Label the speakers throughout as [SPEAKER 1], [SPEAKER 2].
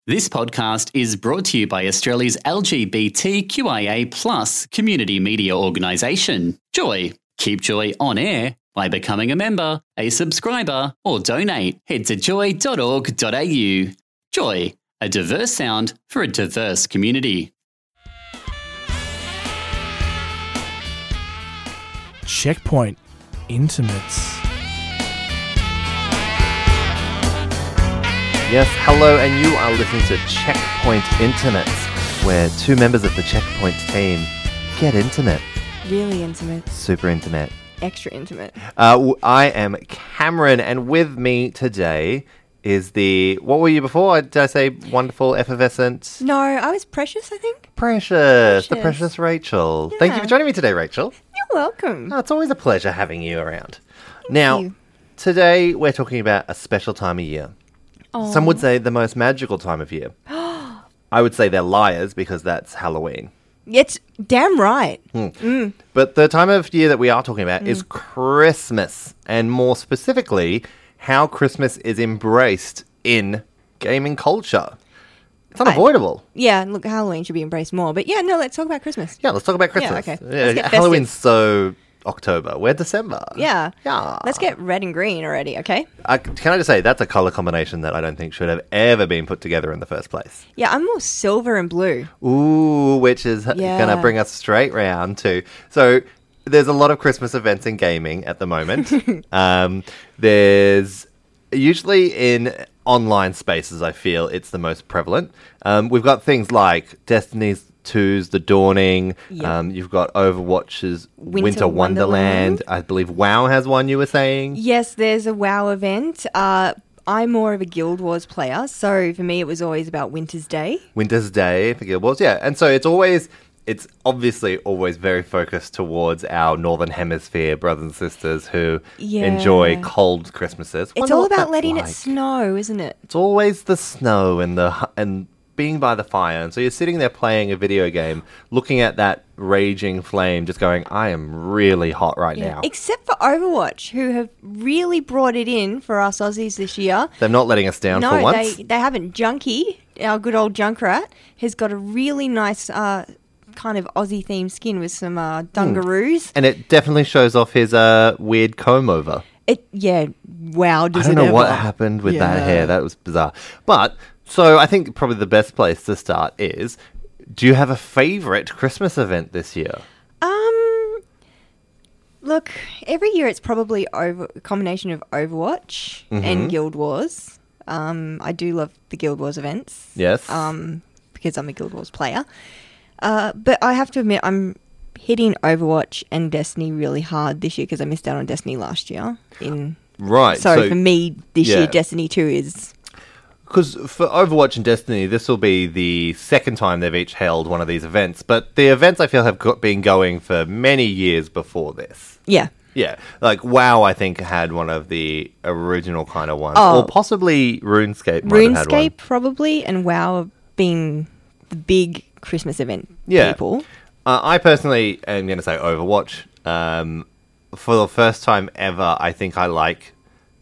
[SPEAKER 1] This podcast is brought to you by Australia's LGBTQIA+ community media organisation, Joy. Keep Joy on air by becoming a member, a subscriber, or donate. Head to joy.org.au. Joy, a diverse sound for a diverse community.
[SPEAKER 2] Checkpoint Intimates.
[SPEAKER 3] Yes, hello, and you are listening to Checkpoint Intimates, where two members of the Checkpoint team get intimate.
[SPEAKER 4] Really intimate.
[SPEAKER 3] Super intimate.
[SPEAKER 4] Extra intimate.
[SPEAKER 3] I am Cameron, and with me today is the... What were you before? Did I say wonderful, effervescent?
[SPEAKER 4] No, I was Precious, I think.
[SPEAKER 3] Precious. The precious Rachel.
[SPEAKER 4] Yeah.
[SPEAKER 3] Thank you for joining me today, Rachel.
[SPEAKER 4] You're welcome.
[SPEAKER 3] Oh, it's always a pleasure having you around.
[SPEAKER 4] you.
[SPEAKER 3] Today we're talking about a special time of year.
[SPEAKER 4] Oh.
[SPEAKER 3] Some would say the most magical time of year. I would say they're liars because that's Halloween.
[SPEAKER 4] It's damn right.
[SPEAKER 3] But the time of year that we are talking about is Christmas, and more specifically, how Christmas is embraced in gaming culture. It's unavoidable.
[SPEAKER 4] Yeah, look, Halloween should be embraced more. But yeah, no, let's talk about Christmas.
[SPEAKER 3] Yeah, let's talk about Christmas.
[SPEAKER 4] Yeah, okay. Let's get
[SPEAKER 3] Halloween's
[SPEAKER 4] festive.
[SPEAKER 3] so October. We're December.
[SPEAKER 4] Yeah.
[SPEAKER 3] Yeah.
[SPEAKER 4] Let's get red and green already, okay?
[SPEAKER 3] Can I just say, that's a colour combination that I don't think should have ever been put together in the first place.
[SPEAKER 4] Yeah, I'm more silver and blue.
[SPEAKER 3] Ooh, which is going to bring us straight round to... So, there's a lot of Christmas events in gaming at the moment. There's... Usually in online spaces, I feel it's the most prevalent. We've got things like Destiny's 2's The Dawning.
[SPEAKER 4] Yeah.
[SPEAKER 3] You've got Overwatch's Winter
[SPEAKER 4] Wonderland.
[SPEAKER 3] Wonderland. I believe WoW has one, you were saying.
[SPEAKER 4] Yes, there's a WoW event. I'm more of a Guild Wars player, so for me it was always about Winter's Day.
[SPEAKER 3] Winter's Day for Guild Wars, yeah. And so it's obviously always very focused towards our Northern Hemisphere brothers and sisters who
[SPEAKER 4] Yeah.
[SPEAKER 3] enjoy cold Christmases.
[SPEAKER 4] It's
[SPEAKER 3] Wonder
[SPEAKER 4] all
[SPEAKER 3] what
[SPEAKER 4] about
[SPEAKER 3] that's
[SPEAKER 4] letting
[SPEAKER 3] like.
[SPEAKER 4] it snow, isn't it?
[SPEAKER 3] It's always the snow and being by the fire. And so you're sitting there playing a video game, looking at that raging flame, just going, I am really hot right now.
[SPEAKER 4] Except for Overwatch, who have really brought it in for us Aussies this year.
[SPEAKER 3] They're not letting us down for once.
[SPEAKER 4] they haven't. Junkie, our good old Junkrat, has got a really nice kind of Aussie themed skin with some dungaroos.
[SPEAKER 3] And it definitely shows off his weird comb over.
[SPEAKER 4] Wow,
[SPEAKER 3] I
[SPEAKER 4] does
[SPEAKER 3] don't
[SPEAKER 4] it
[SPEAKER 3] know
[SPEAKER 4] ever.
[SPEAKER 3] what happened with that
[SPEAKER 4] Yeah.
[SPEAKER 3] hair. That was bizarre. But, so I think probably the best place to start is, do you have a favourite Christmas event this year?
[SPEAKER 4] Look, every year it's probably a combination of Overwatch and Guild Wars. I do love the Guild Wars events.
[SPEAKER 3] Yes.
[SPEAKER 4] Because I'm a Guild Wars player. But I have to admit, I'm hitting Overwatch and Destiny really hard this year because I missed out on Destiny last year.
[SPEAKER 3] Right.
[SPEAKER 4] So for me, this
[SPEAKER 3] yeah.
[SPEAKER 4] year, Destiny 2 is...
[SPEAKER 3] Because for Overwatch and Destiny, this will be the second time they've each held one of these events. But the events, I feel, have been going for many years before this.
[SPEAKER 4] Yeah.
[SPEAKER 3] Yeah. Like, WoW, I think, had one of the original kind of ones.
[SPEAKER 4] Oh.
[SPEAKER 3] Or possibly RuneScape might have had one.
[SPEAKER 4] RuneScape, probably, and WoW have been the big Christmas event
[SPEAKER 3] Yeah.
[SPEAKER 4] people.
[SPEAKER 3] I personally am going to say Overwatch. For the first time ever, I think I like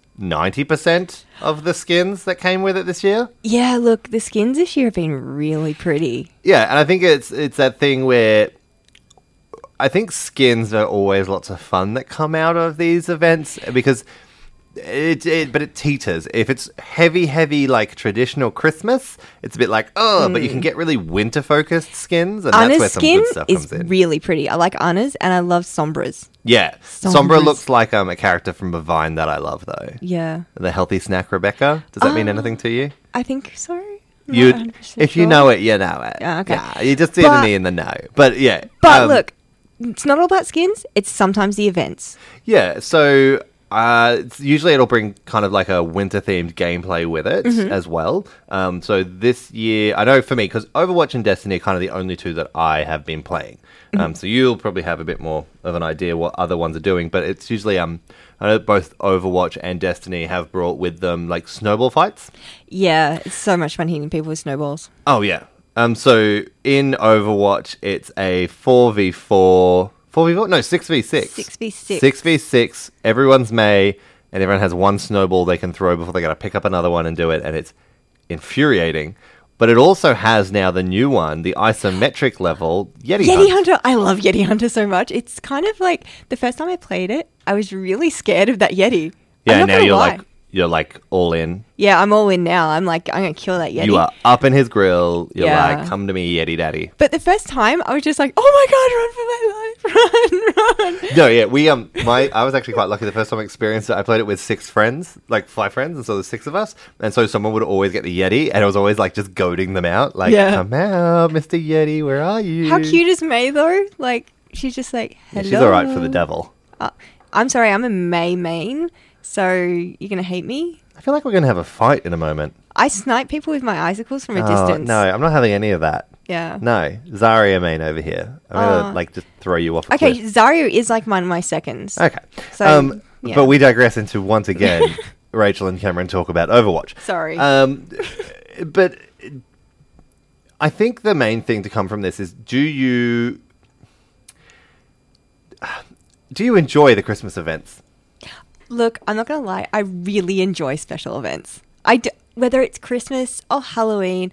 [SPEAKER 3] 90% of the skins that came with it this year.
[SPEAKER 4] Yeah, look, the skins this year have been really pretty.
[SPEAKER 3] Yeah, and I think it's that thing where I think skins are always lots of fun that come out of these events because but it teeters. If it's heavy like traditional Christmas, it's a bit like, but you can get really winter focused skins, and that's
[SPEAKER 4] Anna's
[SPEAKER 3] where some
[SPEAKER 4] skin
[SPEAKER 3] good stuff
[SPEAKER 4] is
[SPEAKER 3] comes in.
[SPEAKER 4] really pretty. I like Anna's, and I love Sombra's.
[SPEAKER 3] Yeah, Sombra
[SPEAKER 4] Sombra's-
[SPEAKER 3] looks like a character from a Vine that I love though.
[SPEAKER 4] Yeah,
[SPEAKER 3] The healthy snack Rebecca. Does that mean anything to you?
[SPEAKER 4] I think so. I'm
[SPEAKER 3] You,
[SPEAKER 4] not 100%
[SPEAKER 3] if you
[SPEAKER 4] sure.
[SPEAKER 3] know it, you know it.
[SPEAKER 4] Yeah, okay.
[SPEAKER 3] Yeah, you just
[SPEAKER 4] But-
[SPEAKER 3] in the know. But yeah.
[SPEAKER 4] But look, it's not all about skins. It's sometimes the events.
[SPEAKER 3] Yeah, so usually it'll bring kind of like a winter-themed gameplay with it as well. So this year, I know for me, because Overwatch and Destiny are kind of the only two that I have been playing. So you'll probably have a bit more of an idea what other ones are doing, but it's usually, I know both Overwatch and Destiny have brought with them like snowball fights.
[SPEAKER 4] Yeah, it's so much fun hitting people with snowballs.
[SPEAKER 3] Oh, yeah. So in Overwatch, it's a 4v4... 4v4? No, 6v6.
[SPEAKER 4] 6v6.
[SPEAKER 3] 6v6. Everyone's May, and everyone has one snowball they can throw before they got to pick up another one and do it, and it's infuriating. But it also has now the new one, the isometric level Yeti
[SPEAKER 4] Yeti
[SPEAKER 3] Hunt.
[SPEAKER 4] Hunter. I love Yeti Hunter so much. It's kind of like the first time I played it, I was really scared of that Yeti.
[SPEAKER 3] Yeah,
[SPEAKER 4] I'm not
[SPEAKER 3] now
[SPEAKER 4] gonna
[SPEAKER 3] you're
[SPEAKER 4] lie.
[SPEAKER 3] like all in.
[SPEAKER 4] Yeah, I'm all in now. I'm like, I'm going to kill that Yeti.
[SPEAKER 3] You are up in his grill. You're
[SPEAKER 4] Yeah.
[SPEAKER 3] like, come to me, Yeti Daddy.
[SPEAKER 4] But the first time, I was just like, oh my God, run for my life. Run.
[SPEAKER 3] No, yeah, I was actually quite lucky the first time I experienced it. I played it with 6 friends, like 5 friends, and so there's 6 of us. And so someone would always get the Yeti, and I was always like just goading them out, like,
[SPEAKER 4] Yeah.
[SPEAKER 3] come out, Mr. Yeti, where are you?
[SPEAKER 4] How cute is May, though? Like, she's just like,
[SPEAKER 3] Yeah,
[SPEAKER 4] hello.
[SPEAKER 3] she's all right for the devil.
[SPEAKER 4] I'm sorry, I'm a May main, so you're going to hate me?
[SPEAKER 3] I feel like we're going to have a fight in a moment.
[SPEAKER 4] I snipe people with my icicles from a
[SPEAKER 3] Oh,
[SPEAKER 4] distance.
[SPEAKER 3] no, I'm not having any of that.
[SPEAKER 4] Yeah.
[SPEAKER 3] No, Zarya main over here. I'm going to just throw you off a
[SPEAKER 4] Okay,
[SPEAKER 3] cliff.
[SPEAKER 4] Zarya is like one of my seconds.
[SPEAKER 3] Okay.
[SPEAKER 4] So, yeah.
[SPEAKER 3] But we digress into, once again, Rachel and Cameron talk about Overwatch.
[SPEAKER 4] Sorry.
[SPEAKER 3] But I think the main thing to come from this is, do you enjoy the Christmas events?
[SPEAKER 4] Look, I'm not going to lie. I really enjoy special events. Whether it's Christmas or Halloween,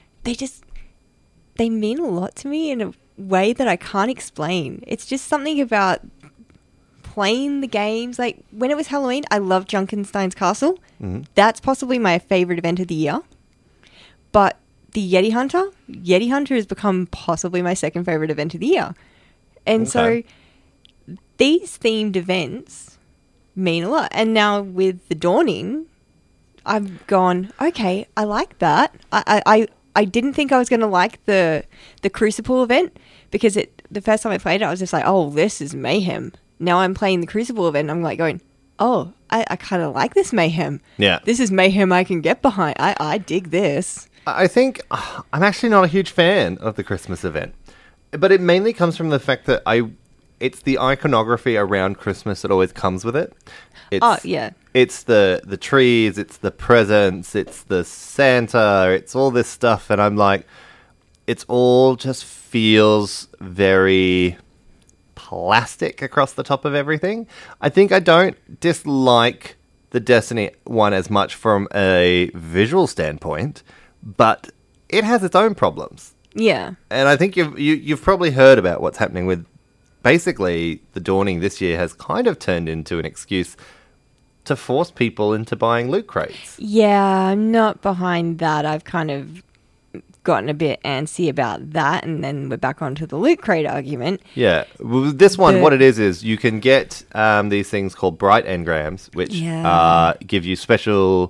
[SPEAKER 4] they mean a lot to me in a way that I can't explain. It's just something about playing the games. Like, when it was Halloween, I loved Junkenstein's Castle.
[SPEAKER 3] Mm-hmm.
[SPEAKER 4] That's possibly my favorite event of the year. But the Yeti Hunter has become possibly my second favorite event of the year. And so these themed events mean a lot. And now with the Dawning, I've gone, okay, I like that. I didn't think I was going to like the Crucible event because the first time I played it, I was just like, oh, this is mayhem. Now I'm playing the Crucible event, I'm like going, oh, I kind of like this mayhem.
[SPEAKER 3] Yeah.
[SPEAKER 4] This is mayhem I can get behind. I dig this.
[SPEAKER 3] I think I'm actually not a huge fan of the Christmas event, but it mainly comes from the fact that it's the iconography around Christmas that always comes with it.
[SPEAKER 4] Yeah.
[SPEAKER 3] It's the trees, it's the presents, it's the Santa, it's all this stuff, and I'm like, it's all just feels very plastic across the top of everything. I think I don't dislike the Destiny one as much from a visual standpoint, but it has its own problems.
[SPEAKER 4] Yeah.
[SPEAKER 3] And I think you've probably heard about what's happening with basically the Dawning this year has kind of turned into an excuse to force people into buying loot crates.
[SPEAKER 4] Yeah, I'm not behind that. I've kind of gotten a bit antsy about that, and then we're back onto the loot crate argument.
[SPEAKER 3] Yeah. Well, this one, what it is you can get these things called bright engrams, which give you special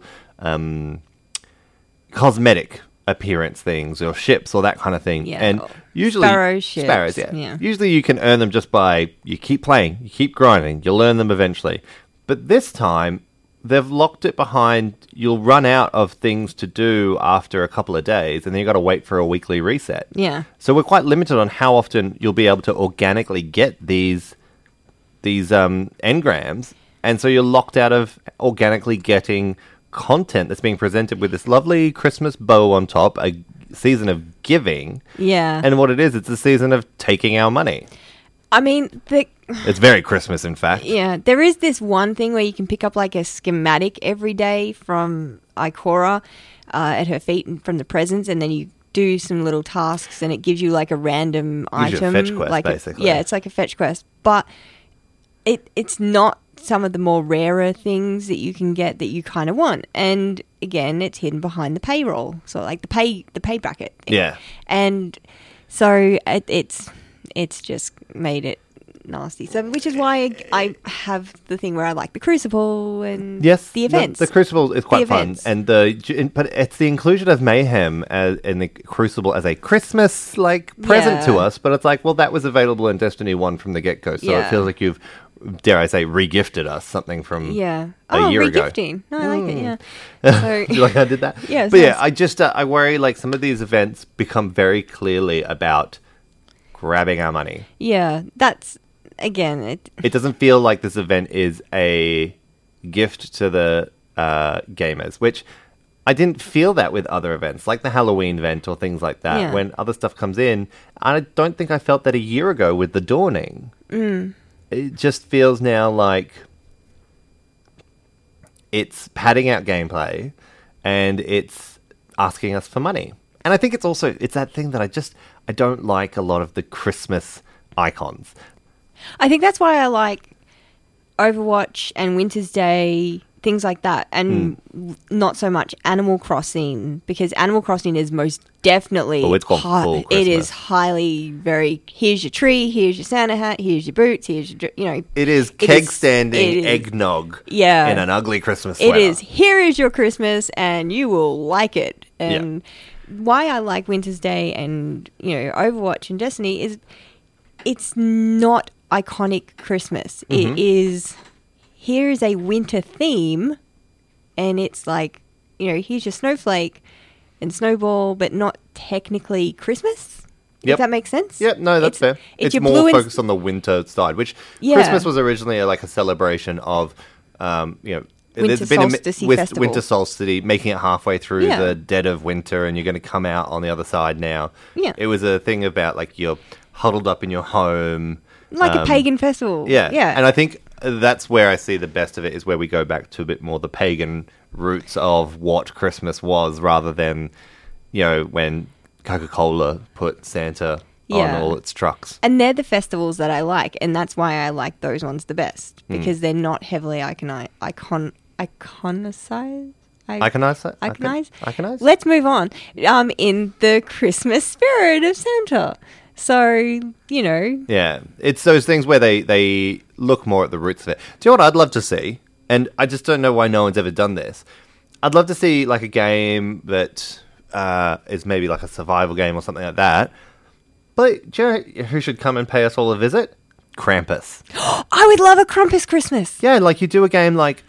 [SPEAKER 3] cosmetic appearance things or ships or that kind of thing.
[SPEAKER 4] Yeah.
[SPEAKER 3] And usually
[SPEAKER 4] Sparrows,
[SPEAKER 3] yeah. Usually you can earn them just by you keep playing, you keep grinding, you'll earn them eventually. But this time they've locked it behind you'll run out of things to do after a couple of days and then you've got to wait for a weekly reset.
[SPEAKER 4] Yeah.
[SPEAKER 3] So we're quite limited on how often you'll be able to organically get these engrams, and so you're locked out of organically getting content that's being presented with this lovely Christmas bow on top, a season of giving.
[SPEAKER 4] Yeah.
[SPEAKER 3] And what it is, it's a season of taking our money.
[SPEAKER 4] I mean,
[SPEAKER 3] It's very Christmas, in fact.
[SPEAKER 4] yeah, there is this one thing where you can pick up like a schematic every day from Ikora at her feet and from the presents, and then you do some little tasks and it gives you like a random
[SPEAKER 3] Gives you a
[SPEAKER 4] item.
[SPEAKER 3] fetch quest,
[SPEAKER 4] like
[SPEAKER 3] basically.
[SPEAKER 4] Yeah, it's like a fetch quest. But it's not some of the more rarer things that you can get that you kind of want. And again, it's hidden behind the payroll. So like the pay bracket.
[SPEAKER 3] Yeah.
[SPEAKER 4] And so it's just made it nasty. So which is why I have the thing where I like the Crucible and
[SPEAKER 3] Yes,
[SPEAKER 4] the events.
[SPEAKER 3] The Crucible is quite fun,
[SPEAKER 4] events.
[SPEAKER 3] and but it's the inclusion of Mayhem in the Crucible as a Christmas present to
[SPEAKER 4] Yeah.
[SPEAKER 3] us. But it's like, well, that was available in Destiny 1 from the get go, so it
[SPEAKER 4] Yeah.
[SPEAKER 3] feels like you've, dare I say, regifted us something from
[SPEAKER 4] Yeah.
[SPEAKER 3] a year ago.
[SPEAKER 4] regifting. No, I like it, yeah. So,
[SPEAKER 3] You like I did that?
[SPEAKER 4] Yeah, it's
[SPEAKER 3] but yeah,
[SPEAKER 4] nice.
[SPEAKER 3] I just I worry like some of these events become very clearly about grabbing our money.
[SPEAKER 4] yeah, that's, again,
[SPEAKER 3] It doesn't feel like this event is a gift to the gamers, which I didn't feel that with other events, like the Halloween event or things like that,
[SPEAKER 4] Yeah.
[SPEAKER 3] when other stuff comes in. I don't think I felt that a year ago with the Dawning. It just feels now like it's padding out gameplay and it's asking us for money. And I think it's that thing that I don't like a lot of the Christmas icons.
[SPEAKER 4] I think that's why I like Overwatch and Winter's Day, things like that, and not so much Animal Crossing, because Animal Crossing is most definitely
[SPEAKER 3] it's gone full
[SPEAKER 4] it
[SPEAKER 3] Christmas.
[SPEAKER 4] is highly very, here's your tree, here's your Santa hat, here's your boots, here's your,
[SPEAKER 3] It is
[SPEAKER 4] It
[SPEAKER 3] keg
[SPEAKER 4] is-
[SPEAKER 3] standing
[SPEAKER 4] it is-
[SPEAKER 3] eggnog
[SPEAKER 4] Yeah.
[SPEAKER 3] in an ugly Christmas
[SPEAKER 4] it
[SPEAKER 3] sweater.
[SPEAKER 4] is, here is your Christmas and you will like it. And why I like Winter's Day and, Overwatch and Destiny is it's not iconic Christmas. It is, here is a winter theme, and it's like, here's your snowflake and snowball, but not technically Christmas.
[SPEAKER 3] Yep.
[SPEAKER 4] If that makes sense.
[SPEAKER 3] Yeah, no, that's fair. It's
[SPEAKER 4] your
[SPEAKER 3] more
[SPEAKER 4] blue and-
[SPEAKER 3] focused on the winter side, which
[SPEAKER 4] Yeah.
[SPEAKER 3] Christmas was originally like a celebration of,
[SPEAKER 4] Winter solstice
[SPEAKER 3] with
[SPEAKER 4] festival.
[SPEAKER 3] winter solstice, making it halfway through
[SPEAKER 4] Yeah.
[SPEAKER 3] the dead of winter, and you're going to come out on the other side now.
[SPEAKER 4] Yeah.
[SPEAKER 3] It was a thing about like you're huddled up in your home.
[SPEAKER 4] Like a pagan festival.
[SPEAKER 3] Yeah.
[SPEAKER 4] Yeah.
[SPEAKER 3] And I think that's where I see the best of it, is where we go back to a bit more the pagan roots of what Christmas was, rather than, when Coca-Cola put Santa on
[SPEAKER 4] Yeah.
[SPEAKER 3] all its trucks.
[SPEAKER 4] And they're the festivals that I like, and that's why I like those ones the best,
[SPEAKER 3] Hmm.
[SPEAKER 4] because they're not heavily iconized. Iconize?
[SPEAKER 3] Iconize?
[SPEAKER 4] Let's move on. In the Christmas spirit of Santa. So,
[SPEAKER 3] Yeah, it's those things where they look more at the roots of it. Do you know what I'd love to see? And I just don't know why no one's ever done this. I'd love to see like a game that is maybe like a survival game or something like that. But do you know who should come and pay us all a visit? Krampus.
[SPEAKER 4] I would love a Krampus Christmas.
[SPEAKER 3] Yeah, like you do a game like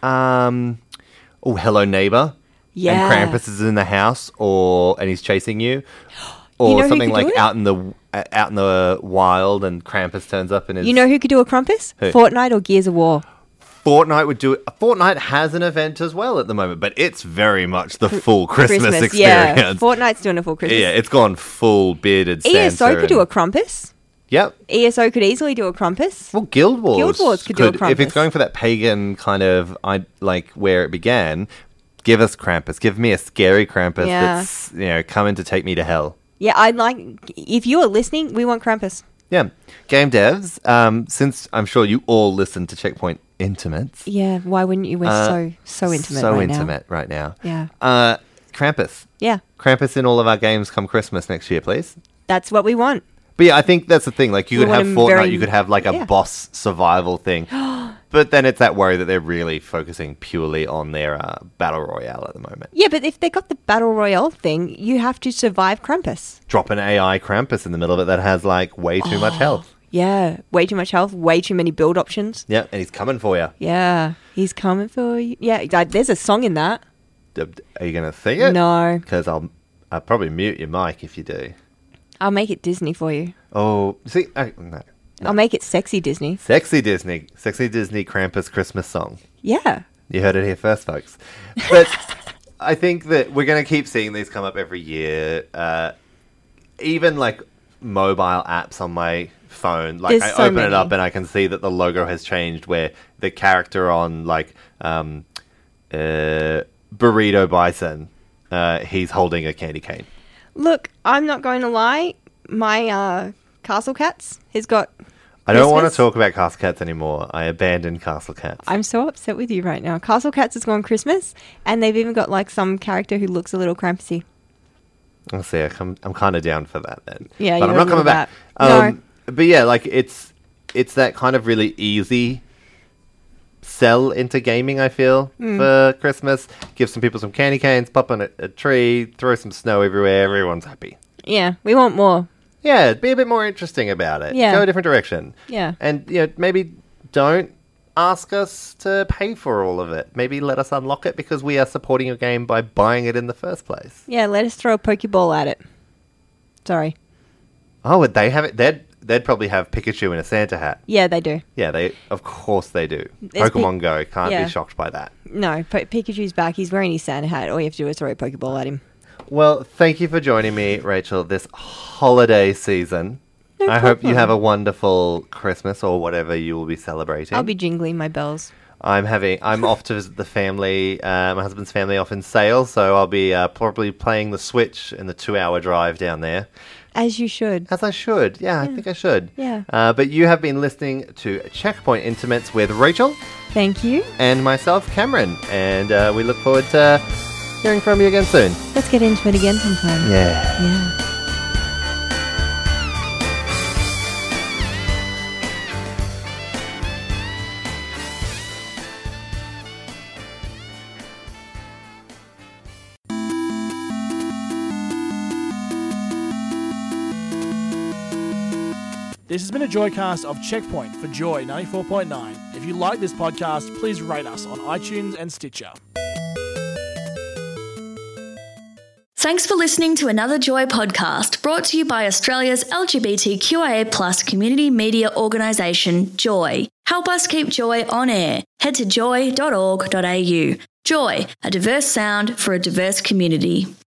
[SPEAKER 3] Hello Neighbor.
[SPEAKER 4] Yeah.
[SPEAKER 3] And Krampus is in the house, and he's chasing you. Or
[SPEAKER 4] You know who
[SPEAKER 3] something
[SPEAKER 4] could do
[SPEAKER 3] like
[SPEAKER 4] it?
[SPEAKER 3] out in the wild, and Krampus turns up and is.
[SPEAKER 4] You know who could do a Krampus?
[SPEAKER 3] Who?
[SPEAKER 4] Fortnite or Gears of War.
[SPEAKER 3] Fortnite would do it. Fortnite has an event as well at the moment, but it's very much the full Christmas experience.
[SPEAKER 4] Yeah. Fortnite's doing a full Christmas.
[SPEAKER 3] Yeah, it's gone full bearded Santa.
[SPEAKER 4] ESO could do a
[SPEAKER 3] and-
[SPEAKER 4] Krampus.
[SPEAKER 3] Yep.
[SPEAKER 4] ESO could easily do a Krampus.
[SPEAKER 3] Well, Guild Wars
[SPEAKER 4] could do a
[SPEAKER 3] if it's
[SPEAKER 4] Krampus.
[SPEAKER 3] going for that pagan kind of like where it began. Give us Krampus. Give me a scary Krampus
[SPEAKER 4] Yeah.
[SPEAKER 3] that's coming to take me to hell.
[SPEAKER 4] Yeah, I'd like, if you are listening, we want Krampus.
[SPEAKER 3] Yeah. Game devs, since I'm sure you all listen to Checkpoint Intimates.
[SPEAKER 4] Yeah, why wouldn't you? We're so intimate
[SPEAKER 3] So
[SPEAKER 4] right now.
[SPEAKER 3] intimate right now.
[SPEAKER 4] Yeah.
[SPEAKER 3] Krampus.
[SPEAKER 4] Yeah,
[SPEAKER 3] Krampus in all of our games come Christmas next year, please.
[SPEAKER 4] that's what we want.
[SPEAKER 3] But yeah, I think that's the thing. Like, you
[SPEAKER 4] We
[SPEAKER 3] could have
[SPEAKER 4] want 'em
[SPEAKER 3] Fortnite,
[SPEAKER 4] very-
[SPEAKER 3] you could have like a
[SPEAKER 4] yeah.
[SPEAKER 3] boss survival thing. But then it's that worry that they're really focusing purely on their battle royale at the moment.
[SPEAKER 4] Yeah, but if they got the Battle Royale thing, you have to survive Krampus.
[SPEAKER 3] Drop an AI Krampus in the middle of it that has like way too much health.
[SPEAKER 4] Yeah, way too much health, way too many build options.
[SPEAKER 3] Yeah, and he's coming for you.
[SPEAKER 4] Yeah, he's coming for you. Yeah, there's a song in that.
[SPEAKER 3] Are you going to sing it?
[SPEAKER 4] No,
[SPEAKER 3] Because I'll probably mute your mic if you do.
[SPEAKER 4] I'll make it Disney for you.
[SPEAKER 3] Oh, see, no.
[SPEAKER 4] I'll make it sexy Disney.
[SPEAKER 3] Sexy Disney Krampus Christmas song.
[SPEAKER 4] Yeah.
[SPEAKER 3] You heard it here first, folks. But I think that we're going to keep seeing these come up every year. Even like mobile apps on my phone, like
[SPEAKER 4] There's
[SPEAKER 3] I
[SPEAKER 4] so
[SPEAKER 3] open it
[SPEAKER 4] many.
[SPEAKER 3] up and I can see that the logo has changed, where the character on like Burrito Bison, he's holding a candy cane.
[SPEAKER 4] Look, I'm not going to lie. My Castle Cats has got.
[SPEAKER 3] I don't want to
[SPEAKER 4] Christmas.
[SPEAKER 3] talk about Castle Cats anymore. I abandoned Castle Cats.
[SPEAKER 4] I'm so upset with you right now. Castle Cats has gone Christmas, and they've even got like some character who looks a little Krampusy.
[SPEAKER 3] I'll see. I'm kind of down for that then.
[SPEAKER 4] Yeah,
[SPEAKER 3] but
[SPEAKER 4] you're
[SPEAKER 3] I'm not
[SPEAKER 4] a
[SPEAKER 3] coming
[SPEAKER 4] little
[SPEAKER 3] back.
[SPEAKER 4] that.
[SPEAKER 3] But yeah, like it's that kind of really easy sell into gaming. I feel for Christmas, give some people some candy canes, pop on a tree, throw some snow everywhere. Everyone's happy.
[SPEAKER 4] Yeah, we want more.
[SPEAKER 3] Yeah, be a bit more interesting about it.
[SPEAKER 4] Yeah.
[SPEAKER 3] Go a different direction.
[SPEAKER 4] Yeah.
[SPEAKER 3] And maybe don't ask us to pay for all of it. Maybe let us unlock it, because we are supporting your game by buying it in the first place.
[SPEAKER 4] Yeah, let us throw a Pokeball at it. Sorry.
[SPEAKER 3] Oh, would they have it? They'd probably have Pikachu in a Santa hat.
[SPEAKER 4] Yeah, they do.
[SPEAKER 3] Yeah, of course they do.
[SPEAKER 4] There's
[SPEAKER 3] Pokemon Go can't
[SPEAKER 4] yeah.
[SPEAKER 3] be shocked by that.
[SPEAKER 4] No, Pikachu's back. He's wearing his Santa hat. All you have to do is throw a Pokeball at him.
[SPEAKER 3] Well, thank you for joining me, Rachel, this holiday season. I hope you
[SPEAKER 4] problem.
[SPEAKER 3] have a wonderful Christmas or whatever you will be celebrating.
[SPEAKER 4] I'll be jingling my bells.
[SPEAKER 3] I'm off to visit the family, my husband's family off in Sale, so I'll be probably playing the Switch in the 2-hour drive down there.
[SPEAKER 4] As you should.
[SPEAKER 3] As I should. Yeah, I think I should.
[SPEAKER 4] Yeah.
[SPEAKER 3] But you have been listening to Checkpoint Intimates with Rachel.
[SPEAKER 4] Thank you.
[SPEAKER 3] And myself, Cameron. And we look forward to hearing from you again soon.
[SPEAKER 4] Let's get into it again sometime.
[SPEAKER 3] Yeah.
[SPEAKER 2] This has been a Joycast of Checkpoint for Joy 94.9. If you like this podcast, please rate us on iTunes and Stitcher.
[SPEAKER 5] Thanks for listening to another Joy podcast brought to you by Australia's LGBTQIA+ community media organisation, Joy. Help us keep Joy on air. Head to joy.org.au. Joy, a diverse sound for a diverse community.